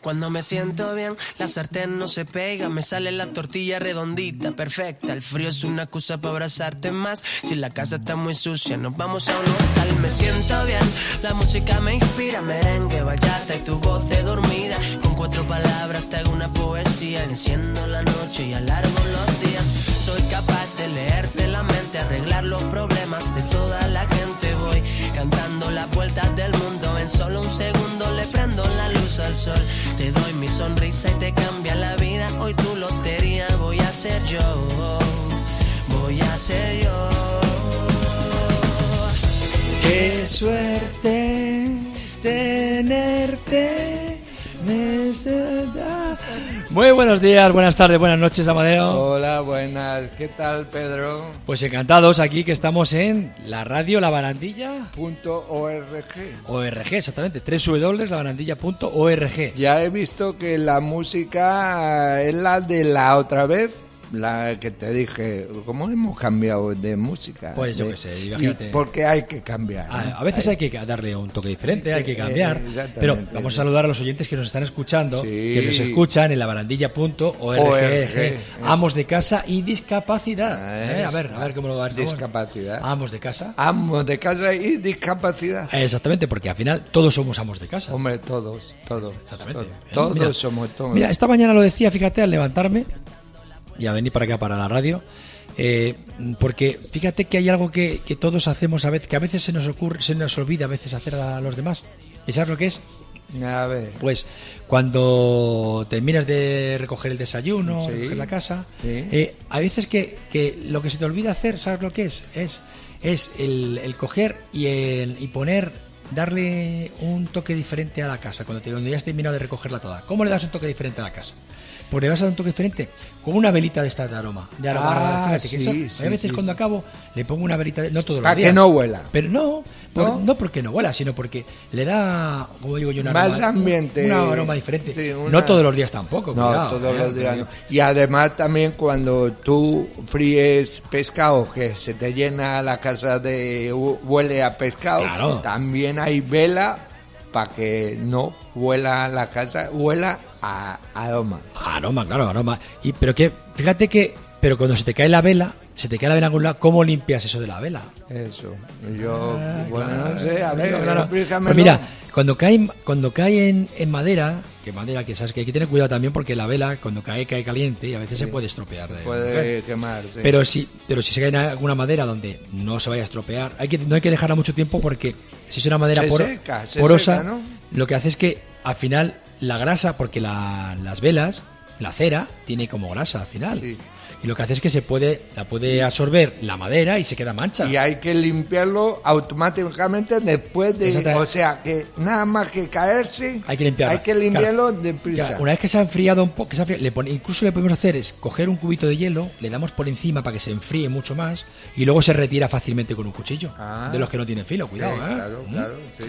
Cuando me siento bien, la sartén no se pega, me sale la tortilla redondita, perfecta. El frío es una excusa para abrazarte más. Si la casa está muy sucia, nos vamos a un hostal. Me siento bien, la música me inspira, merengue, bachata y tu voz de dormida. Con 4 palabras te hago una poesía, enciendo la noche y alargo los días. Soy capaz de leerte la mente, arreglar los problemas de toda la gente. Voy cantando las vueltas del mundo, en solo un segundo le prendo la luz al sol. Te doy mi sonrisa y te cambia la vida. Hoy tu lotería voy a ser yo, voy a ser yo. Qué suerte tenerte. Muy buenos días, buenas tardes, buenas noches, Amadeo. Hola, buenas. ¿Qué tal, Pedro? Pues encantados aquí que estamos en la radio La Barandilla. .org, exactamente, www.labarandilla.org. Ya he visto que la música es la de la otra vez. La que te dije, ¿cómo hemos cambiado de música? Pues yo qué sé, imagínate. Porque hay que cambiar, ¿no? A veces hay que darle un toque diferente, hay que cambiar. Pero vamos a saludar a los oyentes que nos están escuchando, que nos escuchan en labarandilla.org. Amos de casa y discapacidad. A ver cómo lo va a decir. Discapacidad. Amos de casa. Amos de casa y discapacidad. Exactamente, porque al final todos somos amos de casa. Hombre, todos. Exactamente. Todos somos todos. Mira, esta mañana lo decía, fíjate, al levantarme y a venir para acá, para la radio, porque fíjate que hay algo que todos hacemos a veces, que a veces se nos olvida a veces hacer a los demás. ¿Y sabes lo que es? A ver. Pues cuando terminas de recoger el desayuno, recoger la casa, hay veces que lo que se te olvida hacer, ¿sabes lo que es? Es el coger y poner, darle un toque diferente a la casa, cuando ya has terminado de recogerla toda. ¿Cómo le das un toque diferente a la casa? Pues le vas a dar un toque diferente con una velita de esta de aroma. Fíjate, que a veces cuando acabo le pongo una velita, no todos los días. Para que no huela. Pero no porque no huela, sino porque le da, como digo yo, más ambiente. Un aroma diferente. Sí, no todos los días tampoco. No, cuidado, todos los días no. Y además también cuando tú fríes pescado, que se te llena la casa huele a pescado, claro. También hay vela para que no huela la casa, huela a aroma. Aroma. Pero cuando se te cae la vela en algún lado, ¿cómo limpias eso de la vela? Eso. Yo, no sé, a ver, explícamelo. Pues mira, cuando cae en madera, que sabes que hay que tener cuidado también porque la vela cuando cae caliente y a veces se puede estropear. Puede quemar, sí. Pero si se cae en alguna madera donde no se vaya a estropear, no hay que dejarla mucho tiempo porque si es una madera porosa, seca, ¿no? Lo que hace es que al final la grasa, porque las velas, la cera, tiene como grasa al final. Sí. Y lo que hace es que la puede absorber la madera y se queda mancha. Y hay que limpiarlo automáticamente después de... O sea, que nada más que caerse... Hay que limpiarlo. Hay que limpiarlo deprisa. Claro, una vez que se ha enfriado un poco, incluso le podemos hacer es coger un cubito de hielo, le damos por encima para que se enfríe mucho más y luego se retira fácilmente con un cuchillo. De los que no tienen filo, cuidado. Sí, claro, sí.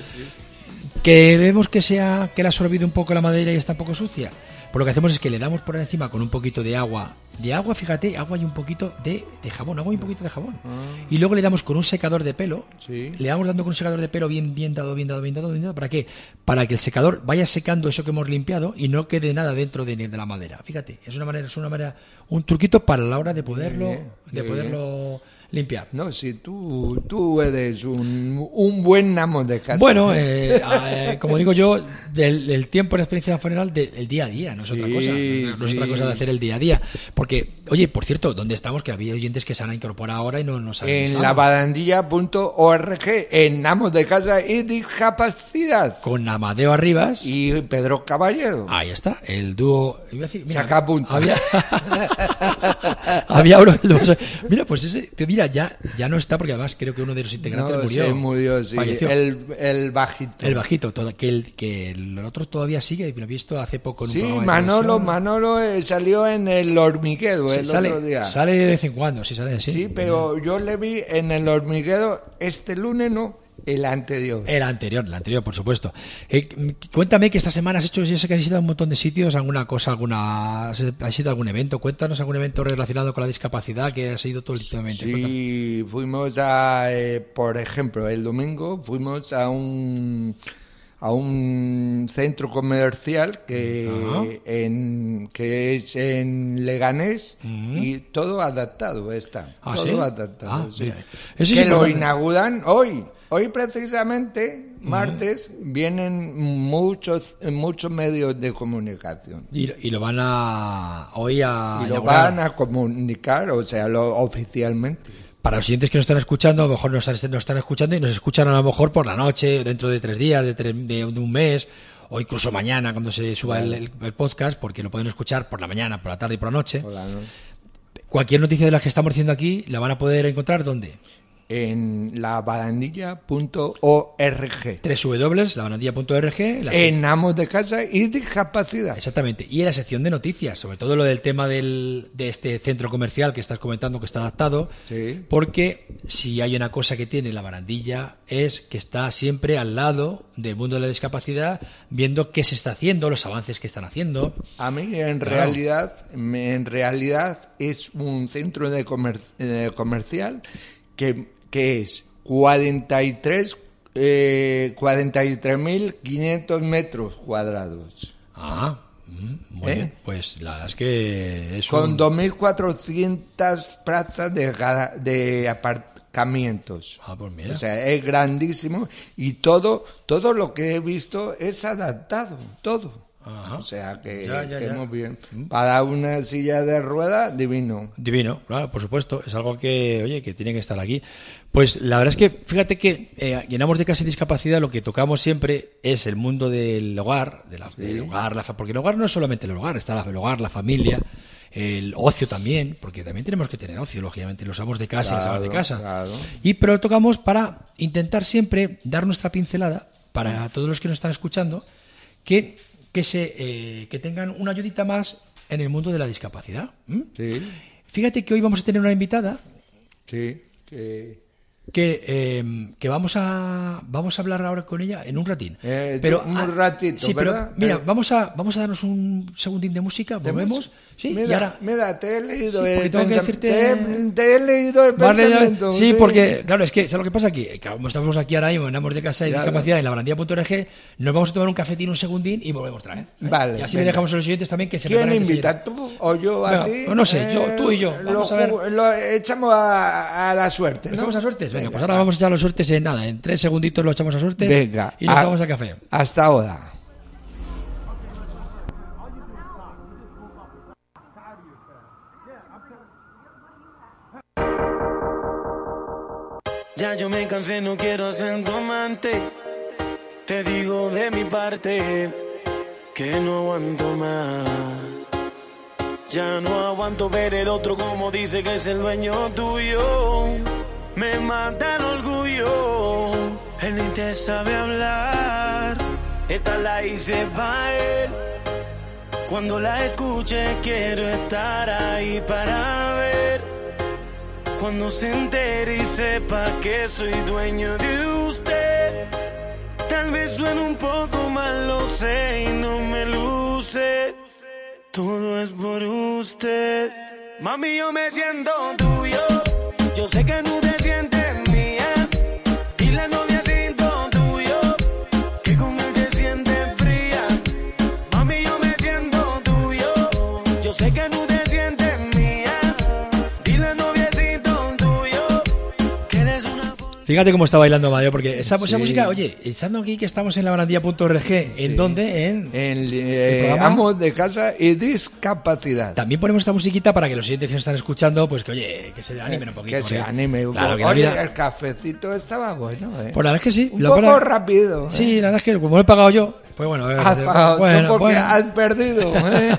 Que vemos que le ha absorbido un poco la madera y está un poco sucia. Pues lo que hacemos es que le damos por encima con un poquito de agua. Fíjate, agua y un poquito de jabón. Agua y un poquito de jabón. Y luego le damos con un secador de pelo. Sí. Le vamos dando con un secador de pelo bien dado. ¿Para qué? Para que el secador vaya secando eso que hemos limpiado y no quede nada dentro de la madera. Fíjate, es una manera, un truquito para la hora de poderlo limpiar. No, si tú eres un buen amo de casa. Bueno, como digo yo, el tiempo y la experiencia funeral del día a día, no es otra cosa. No es otra cosa de hacer el día a día. Porque, oye, por cierto, ¿dónde estamos? Que había oyentes que se han incorporado ahora y no saben. En labarandilla.org, en amos de casa y discapacidad. Con Amadeo Arribas y Pedro Caballero. Ahí está, el dúo. Iba a decir, mira, saca punto. Había uno. Mira, pues ese. Mira, ya no está porque además creo que uno de los integrantes murió. Sí, murió, sí. Falleció. El bajito. El bajito, que el otro todavía sigue, lo he visto hace poco en un programa de Manolo salió en El Hormiguero otro día. Sale de vez en cuando, sale. Sí, pero yo le vi en El Hormiguero este lunes, ¿no? El anterior, por supuesto. Cuéntame que esta semana has hecho, yo sé que has ido a un montón de sitios, has ido a algún evento. Cuéntanos algún evento relacionado con la discapacidad que has ido tú últimamente. Sí, fuimos por ejemplo, el domingo fuimos a un a un centro comercial que es en Leganés y todo adaptado está. Todo ¿sí? adaptado, sí. Eso que sí, lo inauguran hoy. Hoy precisamente, martes, vienen muchos medios de comunicación. Y lo van a hoy a Y lo inaugurar. van a comunicar, o sea, oficialmente. Para los siguientes que nos están escuchando, a lo mejor nos están escuchando y nos escuchan a lo mejor por la noche, dentro de 3 días, de un mes, o incluso mañana cuando se suba el podcast, porque lo pueden escuchar por la mañana, por la tarde y por la noche. Cualquier noticia de las que estamos diciendo aquí la van a poder encontrar ¿dónde? En labarandilla.org. www.labarandilla.org. En amos de casa y discapacidad. Exactamente. Y en la sección de noticias, sobre todo lo del tema de este centro comercial que estás comentando que está adaptado, Sí. porque si hay una cosa que tiene la barandilla es que está siempre al lado del mundo de la discapacidad, viendo qué se está haciendo, los avances que están haciendo. A mí en realidad es un centro de comercial que es 43.500 metros cuadrados. Muy bien. Pues la verdad es que es con 2.400 plazas de aparcamientos. Pues mira. O sea, es grandísimo y todo lo que he visto es adaptado, todo. O sea que muy bien. Para una silla de ruedas, divino. Divino, claro, por supuesto. Es algo que, oye, que tiene que estar aquí. Pues la verdad es que, fíjate que llenamos de Casa y Discapacidad, lo que tocamos siempre es el mundo del hogar, del hogar, porque el hogar no es solamente el hogar, está el hogar, la familia, el ocio también, porque también tenemos que tener ocio, lógicamente, los amos de casa y las amas de casa. Claro. Pero lo tocamos para intentar siempre dar nuestra pincelada para todos los que nos están escuchando, que tengan una ayudita más en el mundo de la discapacidad. Sí. Fíjate que hoy vamos a tener una invitada. Sí. Que vamos a hablar ahora con ella en un ratín. Un ratito, sí, ¿verdad? Pero mira, vamos a darnos un segundín de música, volvemos. Sí, mira, y ahora, mira, te he leído el pensamiento. Te he leído el pensamiento. Sí, porque, claro, es que, ¿sabes lo que pasa aquí? Que como estamos aquí ahora mismo en Amos de Casa y Discapacidad en labarandilla.org, nos vamos a tomar un cafetín, un segundín y volvemos otra vez. Vale. Y así le dejamos a los oyentes también que se ¿Quién invita? ¿Tú o yo a ti? No sé, tú y yo. Vamos a ver. Lo echamos a la suerte, ¿no? ¿Echamos a suertes? Venga, pues ahora vamos a echar los suertes en nada. En 3 segunditos lo echamos a suertes. Venga. Y nos vamos al café. Hasta ahora. Ya yo me cansé, no quiero ser tu amante. Te digo de mi parte que no aguanto más. Ya no aguanto ver el otro como dice que es el dueño tuyo. Me mata el orgullo. Él ni te sabe hablar. Esta la hice pa' él. Cuando la escuche quiero estar ahí para ver. Cuando se entere y sepa que soy dueño de usted. Tal vez suene un poco mal, lo sé y no me luce. Todo es por usted. Mami, yo me siento tuyo. Yo sé que no te sientes mía. Y la novia siento tuyo. Que con él te sientes fría. Mami, yo me siento tuyo. Yo sé que no te sientes mía. Y la novia siento tuyo. Que eres una... Fíjate cómo está bailando Amadeo, porque esa música, oye, estando aquí que estamos en labarandilla.org, ¿en dónde? En el Amos de Casa y Discapacidad. También ponemos esta musiquita para que los siguientes que nos están escuchando, pues que oye, que se animen un poquito. Que se animen. Claro, que oye, el cafecito estaba bueno, Pues la verdad es que sí. Un poco rápido. Sí, la verdad es que como lo he pagado yo, pues bueno. Has pagado tú porque has perdido.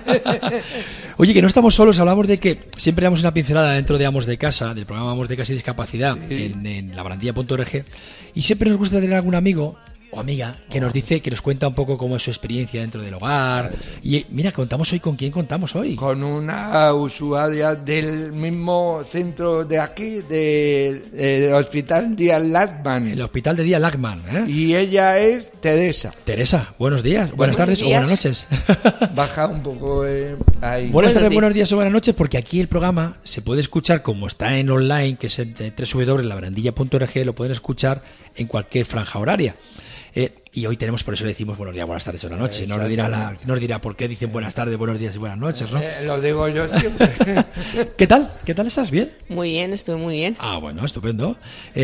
Oye, que no estamos solos, hablamos de que siempre damos una pincelada dentro de Amos de Casa, del programa Amos de Casa y Discapacidad, en labarandilla.org, y siempre nos gusta tener algún amigo o amiga que nos dice, que nos cuenta un poco cómo es su experiencia dentro del hogar. Y mira, contamos hoy, ¿con quién contamos hoy? Con una usuaria del mismo centro de aquí, del Hospital Díaz Lachman. El Hospital de Díaz Lachman, ¿eh? Y ella es Teresa. Teresa, buenos días, buenas tardes o buenas noches. Baja un poco ahí. Buenas tardes, buenos días o buenas noches, porque aquí el programa se puede escuchar como está en online, que es en www.labarandilla.org, lo pueden escuchar en cualquier franja horaria. Y hoy tenemos, por eso le decimos buenos días, buenas tardes, buenas noches. No nos dirá por qué dicen buenas tardes, buenos días y buenas noches, ¿no? Lo digo yo siempre. ¿Qué tal? ¿Qué tal estás? ¿Bien? Muy bien, estoy muy bien. Ah, bueno, estupendo.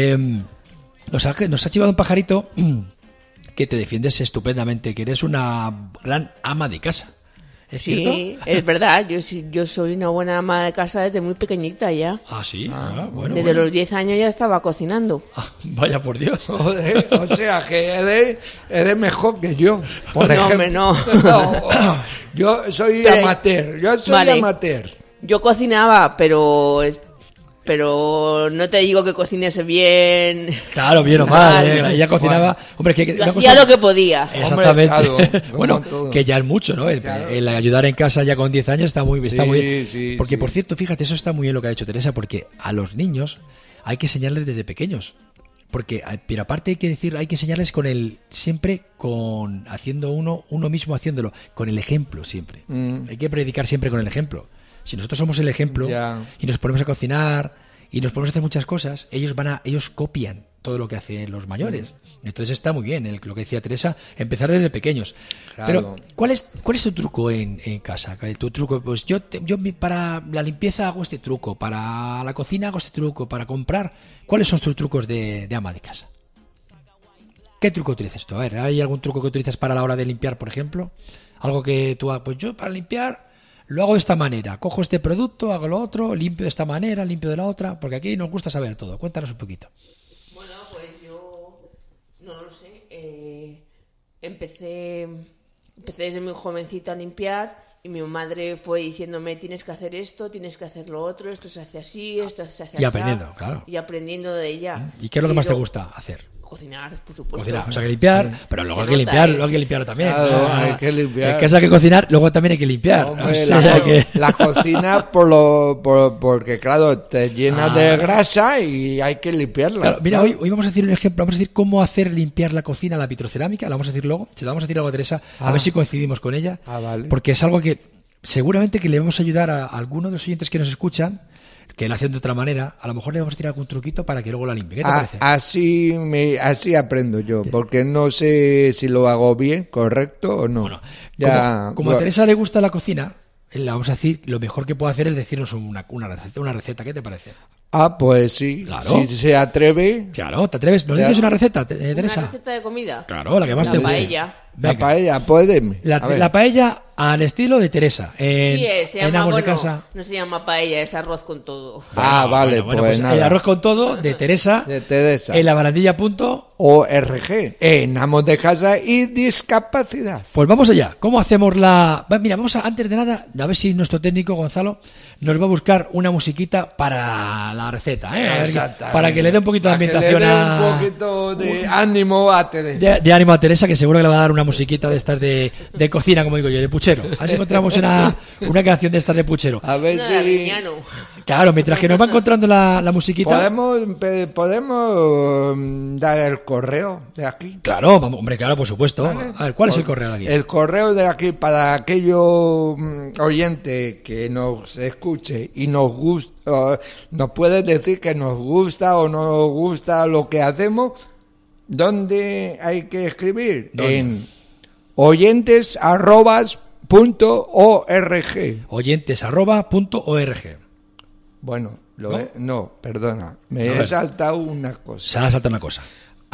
Nos ha chivado un pajarito que te defiendes estupendamente, que eres una gran ama de casa. ¿Es cierto? Sí, es verdad. Yo soy una buena ama de casa desde muy pequeñita ya. Ah, sí. Desde los 10 años ya estaba cocinando. Vaya por Dios. Joder, o sea que eres mejor que yo. Por no, ejemplo. hombre, no. Yo soy Pero, amateur. Amateur. Yo cocinaba, pero no te digo que cocines bien. Claro, bien o mal. Ella cocinaba. Bueno, hombre, que yo hacía lo que podía. Exactamente. Hombre, claro, bueno, que ya es mucho, ¿no? El ayudar en casa ya con 10 años está muy bien. Sí, porque, por cierto, fíjate, eso está muy bien lo que ha dicho Teresa, porque a los niños hay que enseñarles desde pequeños. Pero aparte hay que enseñarles haciendo uno mismo haciéndolo, con el ejemplo siempre. Hay que predicar siempre con el ejemplo. Si nosotros somos el ejemplo y nos ponemos a cocinar y nos ponemos a hacer muchas cosas, ellos copian todo lo que hacen los mayores. Entonces está muy bien lo que decía Teresa, empezar desde pequeños. Claro. Pero ¿cuál es tu truco en casa? Tu truco, pues yo para la limpieza hago este truco, para la cocina hago este truco, para comprar. ¿Cuáles son tus trucos de ama de casa? ¿Qué truco utilizas tú? A ver, ¿hay algún truco que utilizas para la hora de limpiar, por ejemplo? Algo que tú, pues yo para limpiar lo hago de esta manera, cojo este producto, hago lo otro, limpio de esta manera, limpio de la otra, porque aquí nos gusta saber todo. Cuéntanos un poquito. Bueno, pues yo no lo sé. Empecé desde muy jovencita a limpiar y mi madre fue diciéndome tienes que hacer esto, tienes que hacer lo otro, esto se hace así, esto se hace así. Y aprendiendo, claro. Y aprendiendo de ella. ¿Y qué es lo que más te gusta hacer? Cocinar, por supuesto. Cocinar, o sea, que limpiar, pero luego hay que limpiarlo también. Claro, hay que limpiar. En casa hay que cocinar, luego también hay que limpiar. Hombre, la cocina porque claro, te llena de grasa y hay que limpiarla. Claro, mira, hoy vamos a decir un ejemplo, vamos a decir cómo hacer limpiar la cocina, la vitrocerámica, la vamos a decir luego, se la vamos a decir algo a Teresa, a ver si coincidimos con ella, vale. Porque es algo que seguramente que le vamos a ayudar a algunos de los oyentes que nos escuchan, que lo hacen de otra manera, a lo mejor le vamos a tirar algún truquito para que luego la limpie. ¿Qué te parece? Así aprendo yo, porque no sé si lo hago bien, correcto o no. Bueno, como a Teresa le gusta la cocina, le vamos a decir, lo mejor que puede hacer es decirnos una receta. ¿Qué te parece? Pues sí, claro. Si se atreve. Claro, ¿te atreves? ¿Nos dices una receta, Teresa? ¿Una receta de comida? Claro, la que más te guste. Paella. La paella, puede. La paella al estilo de Teresa. Se llama, de casa. No se llama paella, es arroz con todo. Vale, pues nada. El arroz con todo de Teresa. En labarandilla.org. En amos de casa y discapacidad. Pues vamos allá. ¿Cómo hacemos Mira, antes de nada, a ver si nuestro técnico Gonzalo nos va a buscar una musiquita para la receta, para que le dé un poquito de ambientación, un poquito de ánimo a Teresa. De ánimo a Teresa, que seguro que le va a dar una musiquita de estas de cocina, como digo yo, de puchero. A ver si encontramos una canción de estas de puchero. A ver si... Claro, mientras que nos va encontrando la musiquita. ¿Podemos dar el correo de aquí? Claro, hombre, claro, por supuesto. Vale. A ver, ¿cuál es el correo de aquí? El correo de aquí, para aquello oyente que nos escuche y nos gusta, nos puede decir que nos gusta o no nos gusta lo que hacemos, ¿dónde hay que escribir? ¿Dónde? En oyentes@.org. Oyentes@.org. Bueno, perdona, me he saltado una cosa. Se ha saltado una cosa.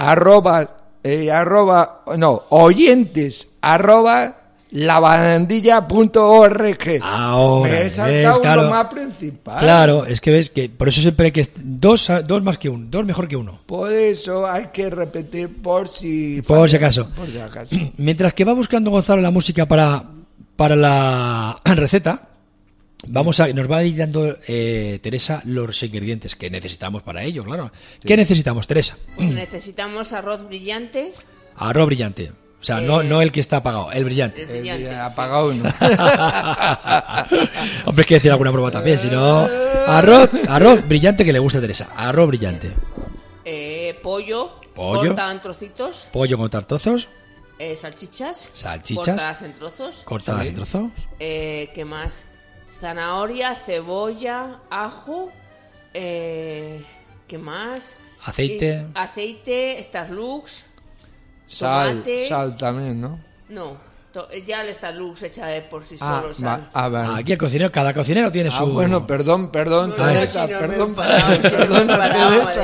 oyentes@labarandilla.org. Ahora, me he saltado lo más principal. Claro, es que ves que por eso siempre hay que dos más que uno, dos mejor que uno. Por eso hay que repetir por si acaso. Mientras que va buscando Gonzalo la música para la receta, nos va a ir dando Teresa los ingredientes que necesitamos para ello, claro. Sí. ¿Qué necesitamos, Teresa? Necesitamos arroz brillante. Arroz brillante. O sea, no el que está apagado, el brillante. El brillante. Apagado no. Hombre, hay que decir alguna broma también, si no... Arroz brillante que le gusta a Teresa. Arroz brillante. Pollo. Cortado en trocitos. Pollo cortado en trozos. Salchichas. Cortadas en trozos. En trozos. ¿Qué más? Zanahoria, cebolla, ajo. ¿Qué más? Aceite. Starlux. Sal también, ¿no? No, ya le está luz hecha por sí solo, sal. Vale. Aquí el cocinero, cada cocinero tiene su... bueno, perdón, Teresa, perdón, Teresa.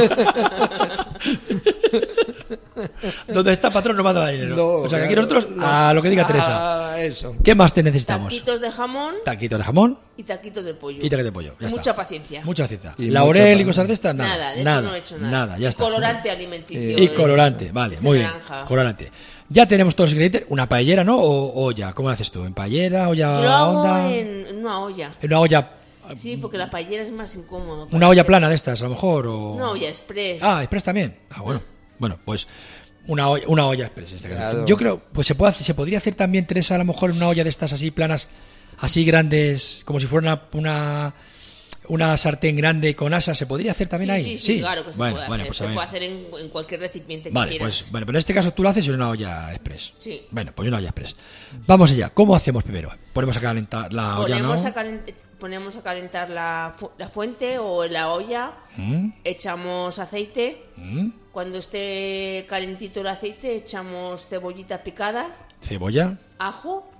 ¿Dónde está patrón no manda dinero? No, o sea, que aquí nosotros a lo que diga Teresa. Eso. ¿Qué más te necesitamos? Taquitos de jamón. Taquitos de jamón. Y taquitos de pollo. Y taquitos de pollo. Ya Mucha está. paciencia. Mucha paciencia. Y Laurel mucha y cosas de estas, nada. Nada, de eso no he hecho nada. Ya y está. colorante alimenticio. Y colorante, vale, Ese muy bien. naranja. Colorante. Ya tenemos todos los ingredientes. Una paellera, ¿no? O olla. ¿Cómo lo haces tú? ¿En paellera? ¿Olla Yo lo hago honda? en una olla. En una olla. Sí, porque la paellera es más incómodo. Una olla plana de estas, a lo mejor. O... Una olla express. Ah, express también. Ah, bueno. Bueno, pues una olla express. Claro. Yo creo, pues se podría hacer también, Teresa, a lo mejor una olla de estas así planas, así grandes, como si fuera una sartén grande con asas. ¿Se podría hacer también ahí? Sí, claro que se puede hacer. Pues se puede hacer en cualquier recipiente que vale, quieras. pues bueno, pero en este caso tú lo haces en una olla express. Sí. Bueno, pues una olla express. Vamos allá. ¿Cómo hacemos primero? Ponemos a calentar la olla, ¿no? Ponemos a calentar la fuente o la olla. Echamos aceite. Cuando esté calentito el aceite, echamos cebollita picada. Cebolla. Ajo.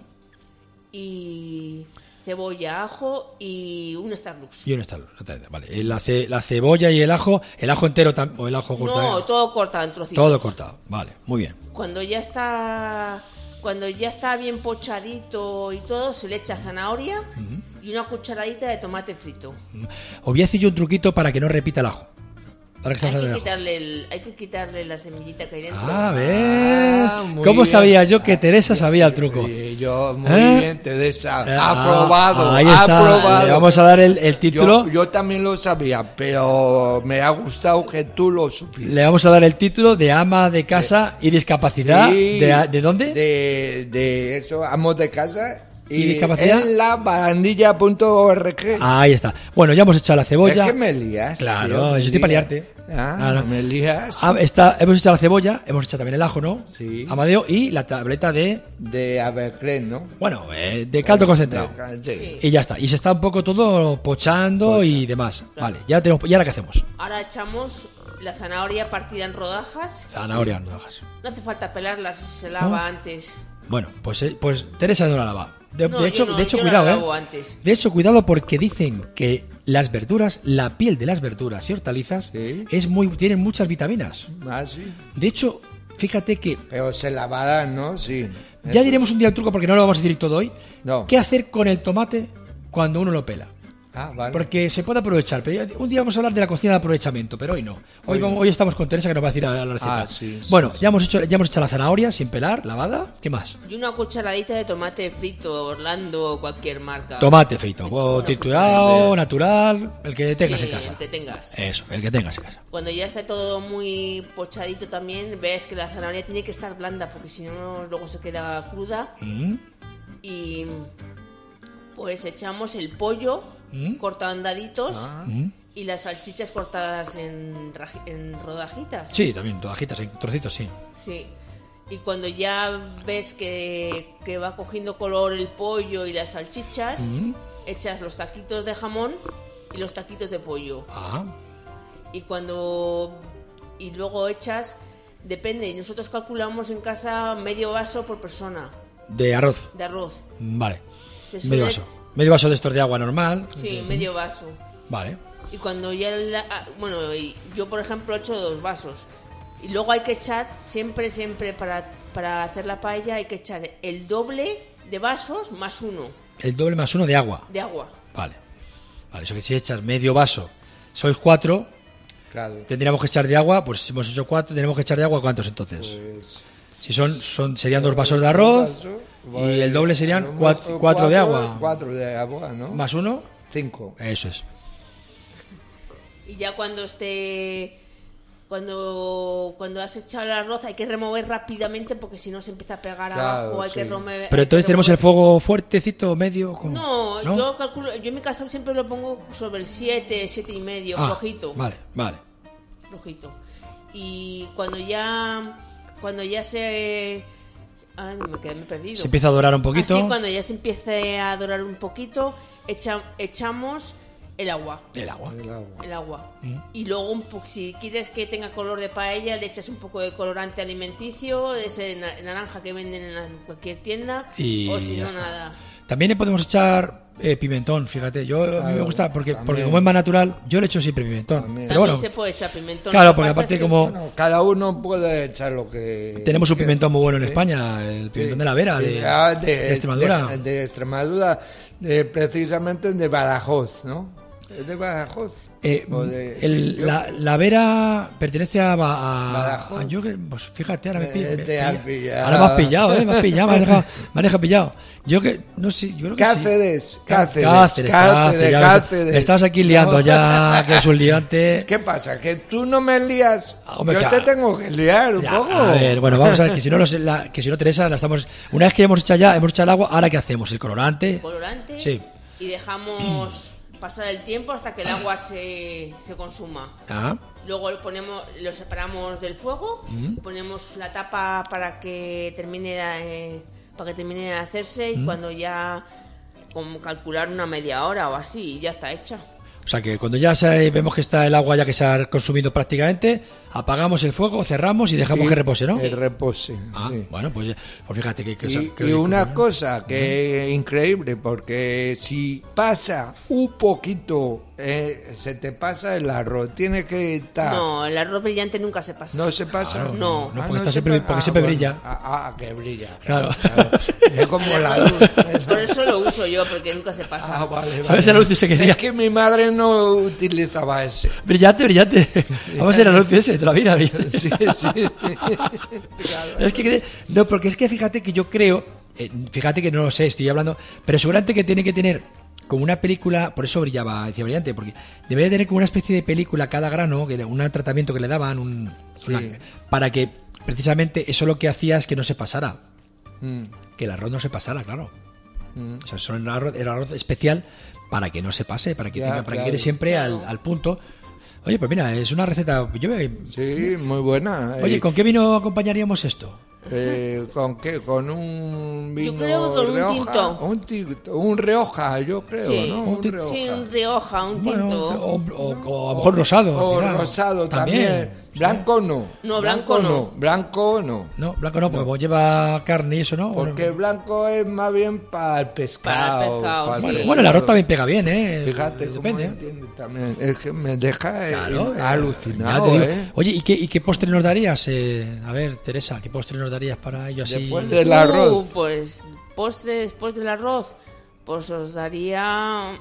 Y cebolla, ajo y un Starlux. Y un Starlux, vale. La cebolla y el ajo entero o el ajo cortado. No, todo cortado en trocitos. Todo cortado, vale, muy bien. Cuando ya está bien pochadito y todo, se le echa zanahoria y una cucharadita de tomate frito. Os voy a decir yo un truquito para que no repita el ajo. Hay que quitarle la semillita que hay dentro. ¿Ves? ¿Cómo sabía yo que Teresa sabía el truco? Yo, muy bien, Teresa. Aprobado. Ahí está. Aprobado. Le vamos a dar el título. Yo también lo sabía, pero me ha gustado que tú lo supieras. Le vamos a dar el título de ama de casa y discapacidad. Sí, ¿De dónde? De eso, amos de casa. ¿Y discapacidad? En la barandilla.org. Ahí está. Bueno, ya hemos echado la cebolla. Es que me lías. Claro, tío, yo estoy para liarte. Claro. Me lías. Hemos echado la cebolla, hemos echado también el ajo, ¿no? Sí. Amadeo, y la tableta de Avercren, ¿no? Bueno, de caldo concentrado. Sí. Y ya está. Y se está un poco todo pochando y demás. Claro. Vale, ya tenemos. ¿Y ahora qué hacemos? Ahora echamos la zanahoria partida en rodajas. Zanahoria en rodajas. No hace falta pelarla si se lava antes. Bueno, pues Teresa no la lava. De hecho, yo cuidado, la lavo antes. De hecho, cuidado, porque dicen que las verduras, la piel de las verduras y hortalizas tienen muchas vitaminas. Ah, sí. De hecho, fíjate que... Pero se lavarán, ¿no? Sí. Ya diremos un día el truco, porque no lo vamos a decir todo hoy. No. ¿Qué hacer con el tomate cuando uno lo pela? Ah, vale. Porque se puede aprovechar. Pero un día vamos a hablar de la cocina de aprovechamiento, pero hoy no. Hoy estamos con Teresa, que nos va a decir la receta. Bueno, ya hemos hecho la zanahoria sin pelar, lavada. ¿Qué más? Y una cucharadita de tomate frito, Orlando o cualquier marca. Tomate frito, o triturado, natural, el que tengas en casa. El que tengas. Eso, el que tengas en casa. Cuando ya está todo muy pochadito también, ves que la zanahoria tiene que estar blanda, porque si no luego se queda cruda. Y pues echamos el pollo cortado en daditos y las salchichas cortadas en rodajitas. Sí, también rodajitas, en trocitos, sí. Sí. Y cuando ya ves que va cogiendo color el pollo y las salchichas, echas los taquitos de jamón y los taquitos de pollo. Y luego echas, depende, nosotros calculamos en casa medio vaso por persona. De arroz. Vale. Medio vaso de estos de agua normal. Sí, medio vaso. Vale. Y cuando ya... yo por ejemplo echo 2 vasos. Y luego hay que echar, siempre para hacer la paella hay que echar el doble de vasos más 1. El doble más 1 de agua. De agua. Vale, eso que si echas medio vaso, sois 4, claro. Tendríamos que echar de agua, pues si hemos hecho 4, tenemos que echar de agua, ¿cuántos entonces? Pues... Si serían 2 vasos de arroz y el doble serían 4 de agua. 4 de agua, ¿no? ¿Más 1? 5. Eso es. Y ya cuando has echado el arroz hay que remover rápidamente porque si no se empieza a pegar abajo, hay que remover. Pero entonces tenemos el fuego fuertecito, medio. No, yo calculo, yo en mi casa siempre lo pongo sobre el 7 y medio, flojito. Vale. Flojito. Y cuando ya se... Ay, me he perdido. Se empieza a dorar un poquito. Así, cuando ya se empiece a dorar un poquito, echamos El agua. El agua. Y luego, si quieres que tenga color de paella, le echas un poco de colorante alimenticio, de ese naranja que venden en cualquier tienda, o si no, nada. También le podemos echar pimentón, fíjate. A mí me gusta porque como es más natural, yo le echo siempre pimentón. También se puede echar pimentón. Claro, porque aparte como... Bueno, cada uno puede echar lo que... Tenemos un pimentón muy bueno en España, el pimentón de la Vera, de Extremadura. De Extremadura, precisamente de Badajoz, ¿no? ¿Es de Badajoz? La Vera pertenece a Badajoz. Pues fíjate, ahora me pillado. Ahora me has pillado, me has dejado pillado. Yo que no sé, yo creo que Cáceres. Me estás aquí liando ya, que es un liante. ¿Qué pasa? ¿Que tú no me lías? Hombre, yo te tengo que liar un poco. A ver, bueno, vamos a ver, que si no Teresa, una vez que hemos echado el agua, ¿ahora qué hacemos? ¿El colorante? Sí. Y dejamos pasar el tiempo hasta que el agua se consuma. Luego lo separamos del fuego, ponemos la tapa para que termine de hacerse y cuando ya, como calcular una media hora o así, y ya está hecha. O sea que cuando ya vemos que está el agua ya que se ha consumido prácticamente, apagamos el fuego, cerramos y dejamos que repose, ¿no? Que repose, sí. Bueno, pues fíjate que y una cosa que es increíble, porque si pasa un poquito, se te pasa el arroz, tiene que estar... No, el arroz brillante nunca se pasa. ¿No se pasa? Claro, no, porque siempre brilla. Que brilla. Claro. Es como la luz. Por eso lo uso yo, porque nunca se pasa. Vale. ¿Sabes la luz ese que decía? Es que mi madre no utilizaba ese. Brillante. Vamos a ver la luz ese de toda la vida. Sí. Es que, no, porque es que fíjate que yo creo, fíjate que no lo sé, estoy hablando, pero seguramente que tiene que tener como una película, por eso decía brillante, porque debería tener como una especie de película cada grano, un tratamiento que le daban, para que precisamente eso lo que hacía es que no se pasara, que el arroz no se pasara, claro. O sea, son el arroz especial para que no se pase, para que quede siempre al punto. Oye, pues mira, es una receta... Sí, muy buena. Oye, ¿con qué vino acompañaría?amos esto? ¿Con qué? ¿Con un vino? Yo creo que con Rioja? un tinto. Un Rioja, yo creo, sí, ¿no? Un Rioja, un tinto. O a lo mejor rosado. O rosado también. Blanco no. No, blanco no. Blanco no. No, blanco no, porque lleva carne y eso, ¿no? Porque el blanco es más bien para el pescado. Bueno, el arroz también pega bien, ¿eh? Fíjate depende. Cómo entiende también. Es que me deja alucinado, Oye, ¿y qué postre nos darías? A ver, Teresa, ¿qué postre nos darías para ello así? Después del arroz. Pues postre después del arroz, pues os daría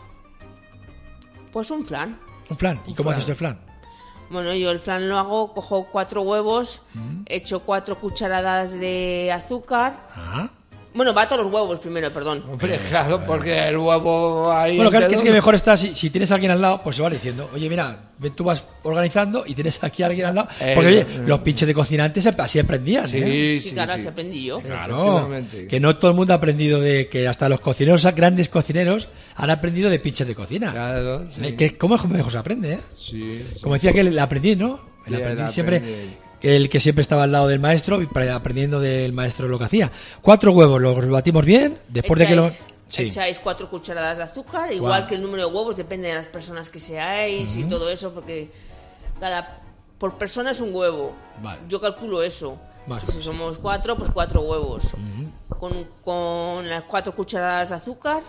pues un flan. ¿Un flan? ¿Y cómo haces el flan? Bueno, yo el flan lo hago, cojo 4 huevos, echo 4 cucharadas de azúcar. Bueno, bato los huevos primero, perdón. Hombre, claro, porque el huevo ahí... Bueno, claro, es que mejor está si tienes a alguien al lado, pues se va diciendo, oye, mira, tú vas organizando y tienes aquí a alguien al lado. Porque, oye, los pinches de cocina antes así aprendían, Sí, claro, se aprendí yo. Claro, que no todo el mundo ha aprendido que hasta los cocineros, grandes cocineros, han aprendido de pinches de cocina. Claro, sí. ¿Cómo mejor se aprende, eh? Sí. Como decía que el aprendiz, ¿no? El aprendiz siempre... El que siempre estaba al lado del maestro, aprendiendo del maestro lo que hacía. 4 huevos, los batimos bien. Después de que lo... Echáis 4 cucharadas de azúcar, igual que el número de huevos, depende de las personas que seáis y todo eso, porque por persona es un huevo. Vale. Yo calculo eso. Si somos 4, pues 4 huevos. Con las 4 cucharadas de azúcar.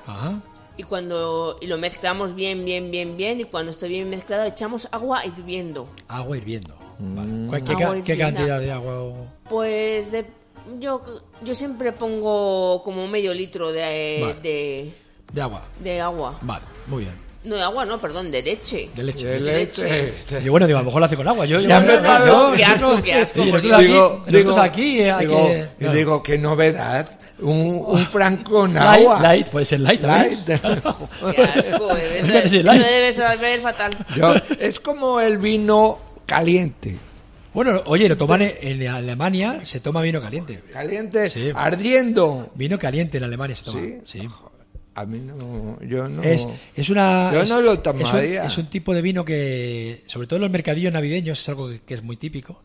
Y lo mezclamos bien, y cuando esté bien mezclado echamos agua hirviendo. Agua hirviendo. Vale. ¿Qué cantidad de agua? Pues yo siempre pongo como medio litro de agua. De agua. Vale, muy bien. No, de agua no, perdón, de leche. De leche. De Y bueno, digo, a lo mejor lo hace con agua. Qué asco. Digo, qué novedad. Un flan con agua. Light, puede ser light también. Qué asco, eso debe saber fatal. Es como el vino caliente. Bueno, oye, lo toman en Alemania, se toma vino caliente. ¿Caliente? Sí. Ardiendo. Vino caliente en Alemania se toma. Sí. A mí no, yo no. Yo no lo tomaría. Es un tipo de vino que, sobre todo en los mercadillos navideños, es algo que es muy típico.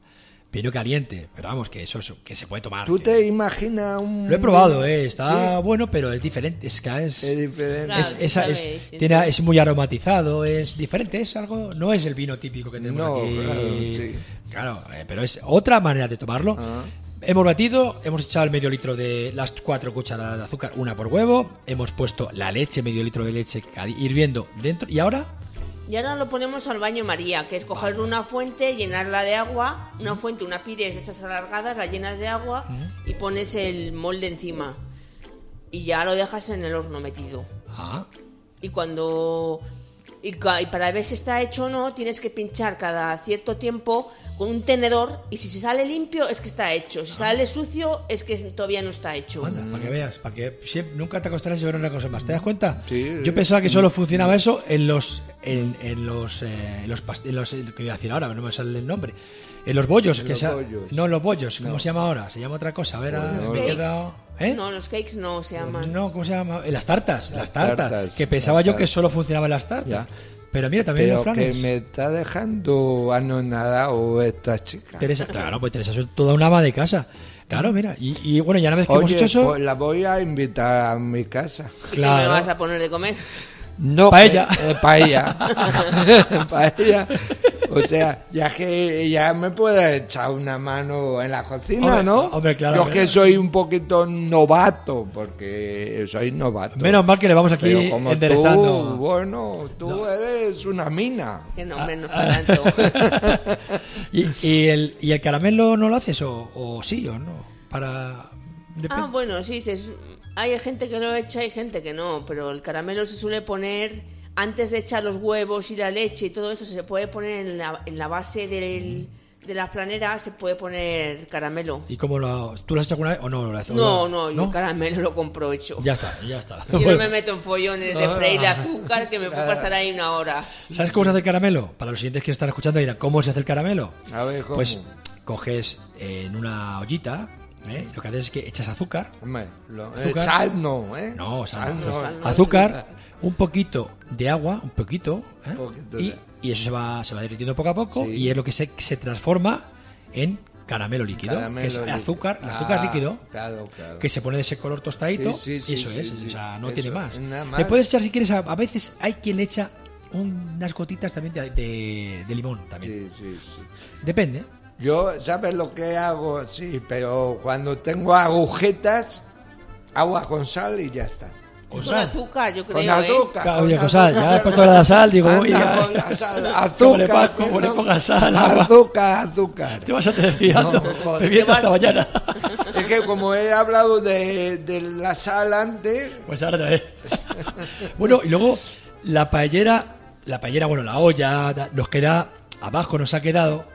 Vino caliente, pero vamos, que eso que se puede tomar. ¿Tú te imaginas un...? Lo he probado, está bueno, pero es diferente. Es diferente. Claro, es muy aromatizado, es diferente, es algo... No es el vino típico que tenemos aquí. Claro, sí. Claro, pero es otra manera de tomarlo. Hemos batido, hemos echado el medio litro de las 4 cucharadas de azúcar, una por huevo. Hemos puesto la leche, medio litro de leche hirviendo dentro. ¿Y ahora? Y ahora lo ponemos al baño María, que es coger una fuente, llenarla de agua, una fuente, una pires de esas alargadas, la llenas de agua y pones el molde encima. Y ya lo dejas en el horno metido. Y cuando... Y para ver si está hecho o no, tienes que pinchar cada cierto tiempo con un tenedor, y si se sale limpio es que está hecho, si sale sucio es que todavía no está hecho. Anda, para que veas, nunca te acostarás y ver una cosa más. ¿Te das cuenta? Sí. Yo pensaba que solo funcionaba eso en los que voy a decir ahora, no me sale el nombre. En los bollos, bollos. No, los bollos, ¿cómo se llama ahora? Se llama otra cosa, a ver, me he quedado... No, los cakes no se llaman. No, ¿cómo se llama? En las tartas, que pensaba yo que solo funcionaba en las tartas. Ya. Pero mira, también pero en flanes. Que me está dejando anonadado esta chica. Teresa, claro, pues Teresa es toda una ama de casa. Claro, mira, y bueno, ya una vez que hemos hecho eso... pues la voy a invitar a mi casa. Claro. ¿Qué me vas a poner de comer? No, paella. Paella. Paella. O sea, ya que ya me puedes echar una mano en la cocina, hombre, ¿no? Hombre, claro. Yo que soy un poquito novato, porque soy novato. Menos mal que le vamos aquí pero como enderezando. Tú eres una mina. Que no, menos para tanto. ¿Y el caramelo no lo haces o sí o no? Bueno, sí, hay gente que lo echa y gente que no, pero el caramelo se suele poner antes de echar los huevos y la leche y todo eso. Se puede poner en la base de la flanera, se puede poner caramelo. ¿Y cómo tú lo has hecho alguna vez o no lo haces? No, yo el caramelo lo compro hecho. Ya está. Yo no me meto en follones de freír azúcar que me puedo pasar ahí una hora. ¿Sabes cómo se hace el caramelo? Para los siguientes que están escuchando dirán, ¿cómo se hace el caramelo? A ver, ¿cómo? Pues coges en una ollita, lo que haces es que echas azúcar. Hombre, azúcar. Sal no, ¿eh? No, sal no. Azúcar, un poquito de agua, y eso se va derritiendo poco a poco, y es lo que se transforma en caramelo líquido, que es azúcar líquido, claro. que se pone de ese color tostadito, sí, y eso es, sí. O sea, no Eso, tiene más. nada más. Le puedes echar si quieres, a veces hay quien le echa unas gotitas también de limón también. Sí. Depende. Yo, ¿sabes lo que hago? Sí, pero cuando tengo agujetas, agua con sal y ya está. Con azúcar, yo creo. Con azúcar. Claro, oye, con sal. Ya después de la sal, digo, con la sal. Azúcar. Como le pongas sal. Azúcar. Te vas a tener bebiendo hasta mañana. Es que como he hablado de la sal antes... Pues ahora te ves. Bueno, y luego la paellera, bueno, la olla, nos queda abajo, nos ha quedado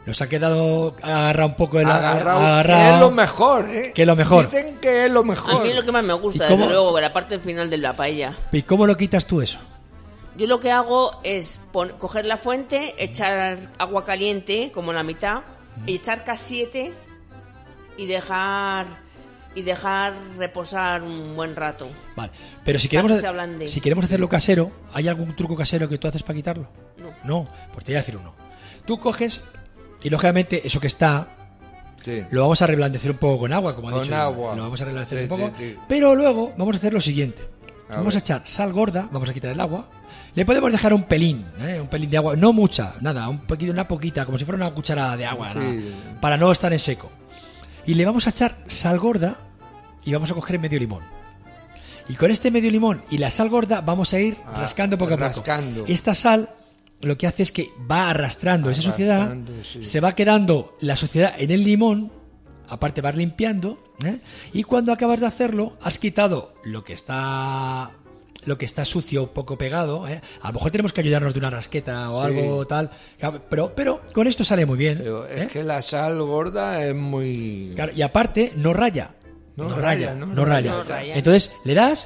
agarra un poco agarrado. Que es lo mejor, ¿eh? Que es lo mejor. Dicen que es lo mejor. A mí es lo que más me gusta, desde luego, que la parte final de la paella. ¿Y cómo lo quitas tú eso? Yo lo que hago es coger la fuente, echar agua caliente, como la mitad, y echar casiete y dejar reposar un buen rato. Vale, pero si queremos hacerlo casero, ¿hay algún truco casero que tú haces para quitarlo? No, pues te voy a decir uno. Tú coges y lógicamente eso que está lo vamos a reblandecer un poco con agua, como ha dicho. Agua. Lo vamos a reblandecer un poco. Pero luego vamos a hacer lo siguiente. Vamos a echar sal gorda, vamos a quitar el agua. Le podemos dejar un pelín de agua, no mucha, nada, una poquita, como si fuera una cucharada de agua, para no estar en seco. Y le vamos a echar sal gorda y vamos a coger medio limón. Y con este medio limón y la sal gorda vamos a ir rascando poco a poco. Esta sal lo que hace es que va arrastrando esa suciedad, se va quedando la suciedad en el limón, aparte vas limpiando, y cuando acabas de hacerlo has quitado lo que está sucio, un poco pegado, a lo mejor tenemos que ayudarnos de una rasqueta o algo tal, pero con esto sale muy bien. Pero es que la sal gorda es muy... Claro, y aparte no raya. No raya. Entonces le das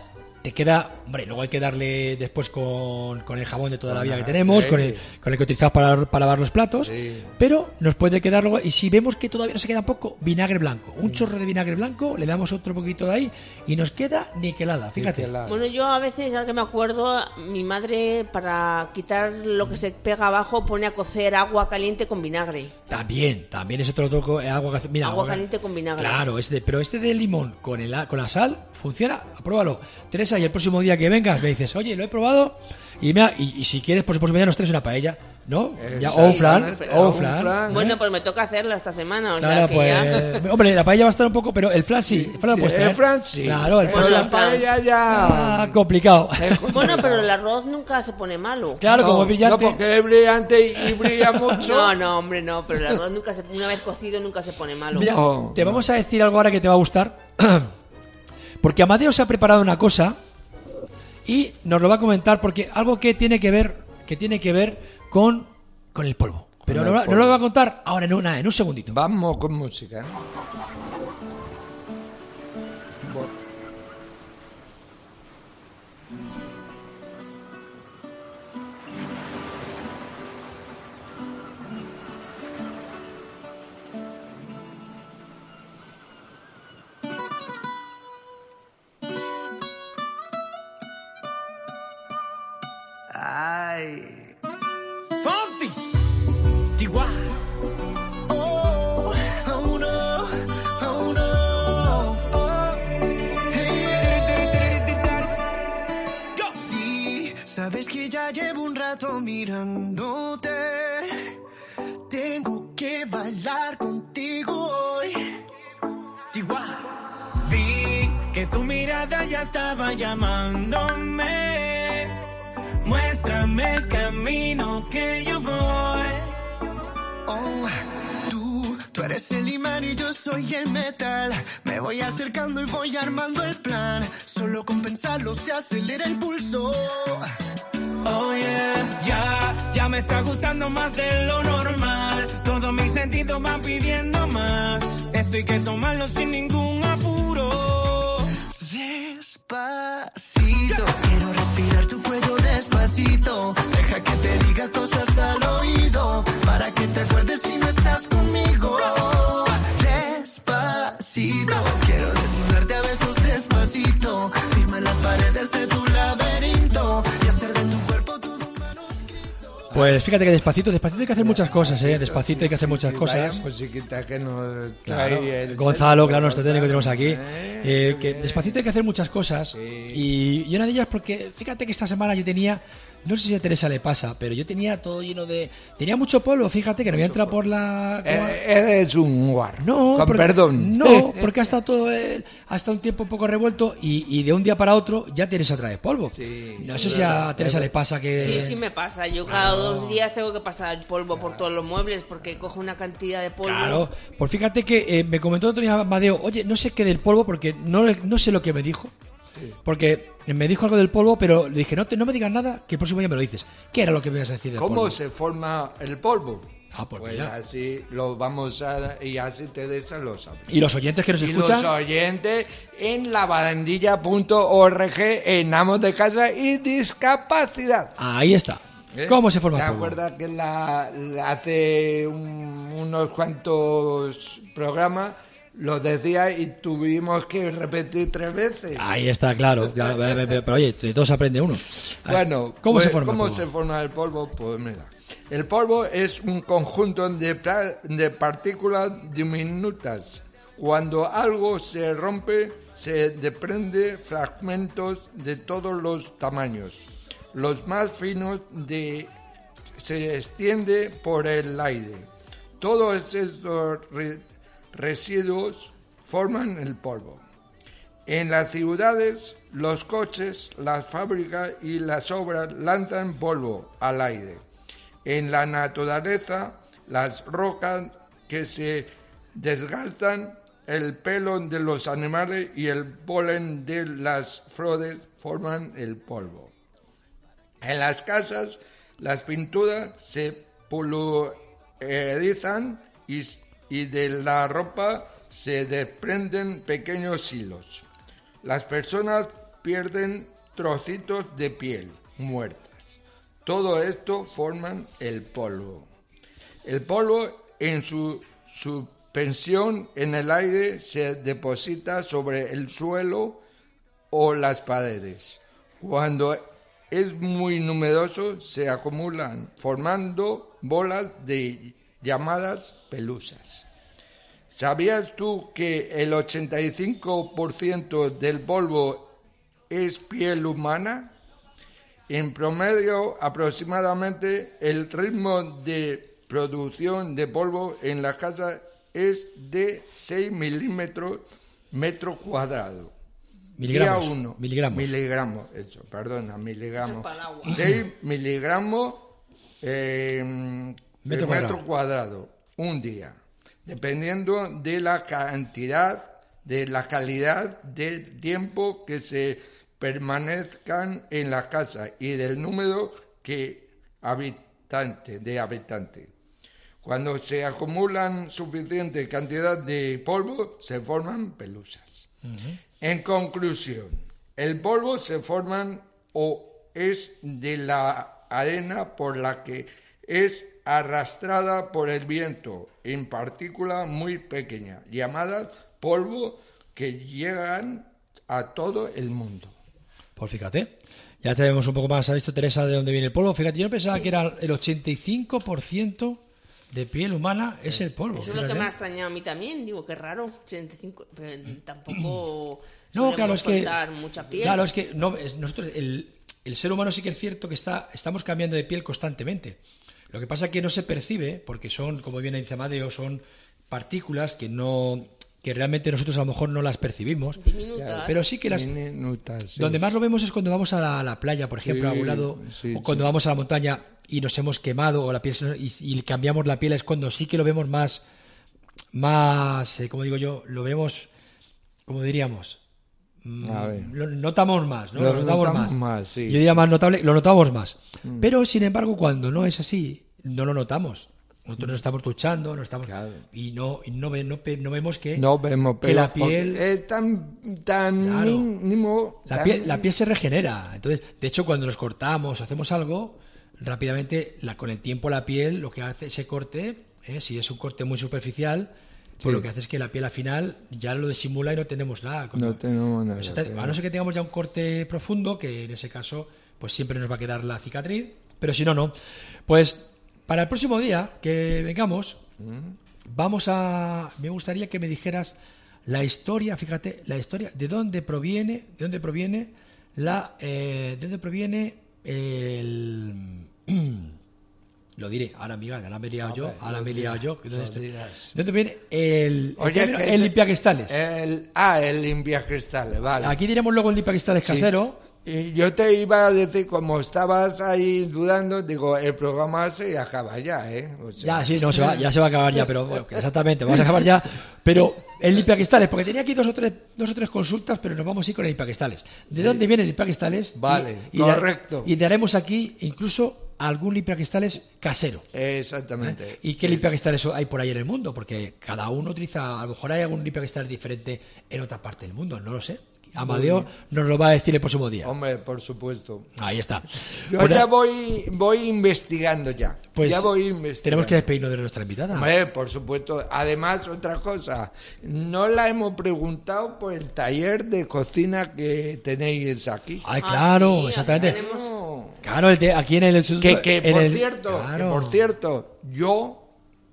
te queda, hombre, luego hay que darle después con el jabón de toda la vida que tenemos, con el que utilizamos para lavar los platos, pero nos puede quedar luego, y si vemos que todavía nos queda poco, vinagre blanco, un chorro de vinagre blanco, le damos otro poquito de ahí y nos queda niquelada, fíjate. Bueno, yo a veces, ahora que me acuerdo, mi madre para quitar lo que se pega abajo pone a cocer agua caliente con vinagre. También es otro truco, agua caliente con vinagre. Claro, pero este de limón con la sal funciona, apruébalo. Teresa, y el próximo día que vengas me dices, oye, lo he probado y si quieres, por supuesto, ya nos traes una paella, ¿no? O un flan. Bueno, pues me toca hacerla esta semana, o claro, sea que pues, hombre, la paella va a estar un poco, pero el flan sí. El flan sí. Claro, la paella ya... complicado. Bueno, pero el arroz nunca se pone malo. Claro, como brillante. No, porque es brillante y brilla mucho. No, hombre, no, pero el arroz una vez cocido nunca se pone malo. Mira, te vamos a decir algo ahora que te va a gustar. Porque Amadeo se ha preparado una cosa y nos lo va a comentar, porque algo que tiene que ver con el polvo. Pero no lo va a contar ahora en un segundito. Vamos con música. Ay. Fonsi. Chihuahua. Sabes que ya llevo un rato mirándote. Tengo que bailar contigo hoy. Chihuahua. Vi que tu mirada ya estaba llamándome. Muéstrame el camino que yo voy. Oh, tú eres el imán y yo soy el metal. Me voy acercando y voy armando el plan. Solo con pensarlo se acelera el pulso. Oh yeah, ya me está gustando más de lo normal. Todos mis sentidos van pidiendo más. Esto hay que tomarlo sin ningún apuro. Despacito, quiero respirar tu cuello despacito. Deja que te diga cosas al oído, para que te acuerdes si no estás conmigo. Despacito, quiero desnudarte a besos despacito. Firma las paredes de tu laberinto y hacer de tu cuerpo todo un manuscrito. Pues fíjate que despacito hay que hacer muchas cosas, despacito hay que hacer muchas cosas. Musiquita que nos Claro. trae Gonzalo, claro, nuestro técnico que tenemos aquí. Que despacito hay que hacer muchas cosas. Y una de ellas, porque fíjate que esta semana yo tenía, no sé si a Teresa le pasa, pero yo tenía todo lleno de... Tenía mucho polvo, fíjate, que no había entrado por la... Eres un guar. No, con perdón. No, porque ha estado hasta un tiempo un poco revuelto y de un día para otro ya tienes otra vez polvo. No sé si a Teresa le pasa que... Sí me pasa. Yo cada 2 días tengo que pasar el polvo por todos los muebles porque coge una cantidad de polvo. Claro, pues fíjate que me comentó otro día Amadeo, oye, no sé qué del polvo porque no sé lo que me dijo. Porque me dijo algo del polvo, pero le dije, no me digas nada, que el próximo día me lo dices. ¿Qué era lo que me ibas a decir del polvo? ¿Cómo se forma el polvo? Pues así lo vamos a... Y así Teresa lo sabe. Y los oyentes que nos escuchan... Y los oyentes en labarandilla.org, en Amos de Casa y Discapacidad. Ahí está. ¿Cómo se forma el polvo? ¿Te acuerdas que hace unos cuantos programas lo decía y tuvimos que repetir 3 veces? Ahí está, claro. Pero oye, de todos aprende uno. Bueno, ¿cómo pues, se forma ¿cómo el polvo? se forma el polvo? Pues mira, el polvo es un conjunto de partículas diminutas. Cuando algo se rompe, se desprende fragmentos de todos los tamaños. Los más finos se extiende por el aire. Todos estos residuos forman el polvo. En las ciudades, los coches, las fábricas y las obras lanzan polvo al aire. En la naturaleza, las rocas que se desgastan, el pelo de los animales y el polen de las flores forman el polvo. En las casas, las pinturas se pulverizan y de la ropa se desprenden pequeños hilos. Las personas pierden trocitos de piel muertas. Todo esto forman el polvo. El polvo en su suspensión en el aire se deposita sobre el suelo o las paredes. Cuando es muy numeroso se acumulan formando bolas llamadas pelusas. ¿Sabías tú que el 85% del polvo es piel humana? En promedio, aproximadamente, el ritmo de producción de polvo en la casa es de 6 milímetros metro cuadrado. Miligramos. Día 1. Miligramos. Miligramos. 6 miligramos metro cuadrado. Un día. Dependiendo de la cantidad, de la calidad del tiempo que se permanezcan en la casa y del número de habitantes. Cuando se acumulan suficiente cantidad de polvo, se forman pelusas. Uh-huh. En conclusión, el polvo se forma o es de la arena por la que es arrastrada por el viento en partículas muy pequeñas, llamadas polvo, que llegan a todo el mundo. Pues fíjate, ya tenemos un poco más, ¿ha visto, Teresa, de dónde viene el polvo? Fíjate, yo pensaba que era el 85% de piel humana es el polvo. Eso es lo que me ha extrañado a mí también, digo, qué raro, 85, pero tampoco no, claro, es que mucha piel. Claro, es que nosotros, el ser humano sí que es cierto que estamos cambiando de piel constantemente. Lo que pasa es que no se percibe, porque son, como bien dice Amadeo, son partículas que realmente nosotros a lo mejor no las percibimos. Diminutas. Pero sí que las... Diminutas, sí. Donde más lo vemos es cuando vamos a la playa, por ejemplo, a un lado, o cuando vamos a la montaña y nos hemos quemado, o la piel y cambiamos la piel, es cuando sí que lo vemos más como digo yo, lo vemos, como diríamos... Lo notamos más, ¿no? Lo notamos más. Sí, yo diría más notable, lo notamos más. Pero, sin embargo, cuando no es así, no lo notamos. Nosotros nos estamos duchando, y no vemos que la piel es tan mínimo. La piel se regenera. Entonces, de hecho, cuando nos cortamos o hacemos algo, rápidamente, con el tiempo la piel lo que hace ese corte, si es un corte muy superficial, pues lo que hace es que la piel al final ya lo disimula y no tenemos nada. No tenemos nada. A no ser que tengamos ya un corte profundo, que en ese caso pues siempre nos va a quedar la cicatriz, pero si no, no. Pues para el próximo día que vengamos, me gustaría que me dijeras la historia, fíjate, de dónde proviene lo diré, ahora amiga, ahora me he liado yo. ¿Dónde viene el limpiacristales? El limpiacristales, vale. Aquí diremos luego el limpiacristales casero. Y yo te iba a decir, como estabas ahí dudando, digo, el programa se acaba ya, O sea... Ya, sí, no, ya se va a acabar ya, pero bueno, exactamente, vamos a acabar ya. Pero el limpiacristales, porque tenía aquí dos o tres consultas, pero nos vamos a ir con el limpiacristales. ¿De dónde viene el limpiacristales? Vale, correcto. Y daremos aquí incluso algún limpiacristales casero. Exactamente. ¿Y qué limpiacristales hay por ahí en el mundo? Porque cada uno utiliza, a lo mejor hay algún limpiacristales diferente en otra parte del mundo, no lo sé. Amadeo nos lo va a decir el próximo día. Hombre, por supuesto. Ahí está. Yo ya voy investigando ya. Pues ya voy investigando. Tenemos que despedirnos de nuestra invitada. Hombre, por supuesto. Además, otra cosa. No la hemos preguntado por el taller de cocina que tenéis aquí. Ay, claro, sí, exactamente. Tenemos... Claro, aquí en el instituto. Por cierto, yo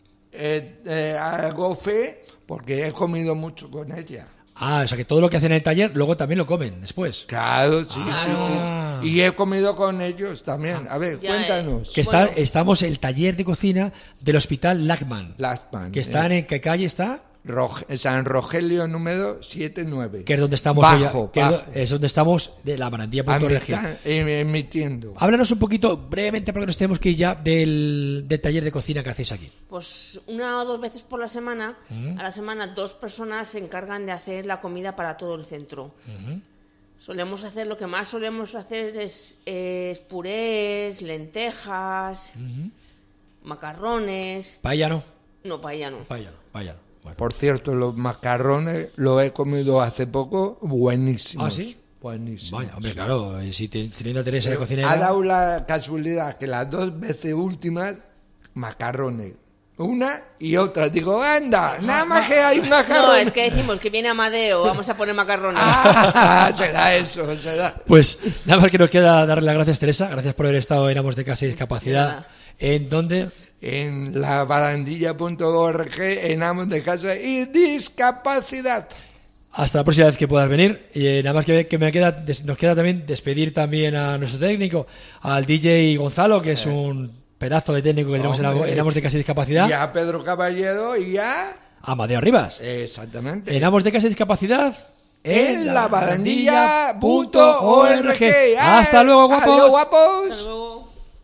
hago fe porque he comido mucho con ella. Ah, o sea que todo lo que hacen en el taller luego también lo comen después. Claro, sí. Y he comido con ellos también. A ver, cuéntanos. Que estamos en el taller de cocina del Hospital Lachman. Que está ¿en qué calle está? San Rogelio número 79. Que es donde estamos es donde estamos de la Barandilla Región. Emitiendo. Háblanos un poquito brevemente, porque nos tenemos que ir ya del taller de cocina que hacéis aquí. Pues 1 o 2 veces por la semana, a la semana 2 personas se encargan de hacer la comida para todo el centro. Lo que más solemos hacer es purés, lentejas, macarrones. ¿Paella no? No, paella no. Paella no. Bueno. Por cierto, los macarrones los he comido hace poco, buenísimos. ¿Ah, sí? Buenísimo. Vaya, hombre, claro, si teniendo a Teresa de cocinera... Ha dado la casualidad que las 2 veces últimas, macarrones. Una y otra. Digo, anda, nada más que hay macarrones. No, es que decimos que viene Amadeo, vamos a poner macarrones. Será eso, será. Pues nada más que nos queda darle las gracias, Teresa. Gracias por haber estado en Amos de Casa y Discapacidad. ¿En dónde? En la barandilla.org, en Amos de Casa y Discapacidad. Hasta la próxima vez que puedas venir. Y nada más que nos queda también despedir también a nuestro técnico, al DJ Gonzalo, que es un pedazo de técnico que tenemos en Amos de Casa y Discapacidad. Y a Pedro Caballero y a Amadeo Rivas. Exactamente. En Amos de Casa y Discapacidad. En la barandilla.org. Hasta luego, guapos. Adiós, guapos. Hasta luego.